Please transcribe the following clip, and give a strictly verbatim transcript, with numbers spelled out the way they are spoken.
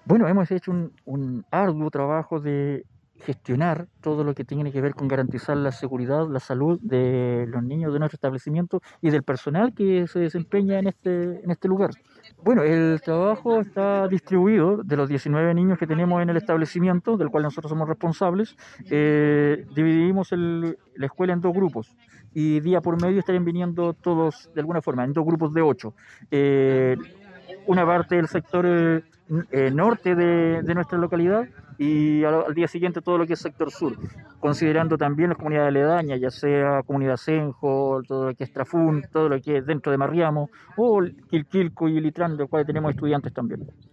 Bueno, hemos hecho un, un arduo trabajo de gestionar todo lo que tiene que ver con garantizar la seguridad, la salud de los niños de nuestro establecimiento y del personal que se desempeña en este, en este lugar. Bueno, el trabajo está distribuido de los diecinueve niños que tenemos en el establecimiento, del cual nosotros somos responsables. Eh, dividimos el- la escuela en dos grupos y día por medio estarían viniendo todos de alguna forma, en dos grupos de ocho. Eh, una parte del sector eh, eh, norte de, de, nuestra localidad y al, al, día siguiente todo lo que es sector sur, considerando también las comunidades aledañas, ya sea comunidad Senjo, todo lo que es Trafún, todo lo que es dentro de Marriamo, o Quilquilco y Litrán, del cual tenemos estudiantes también.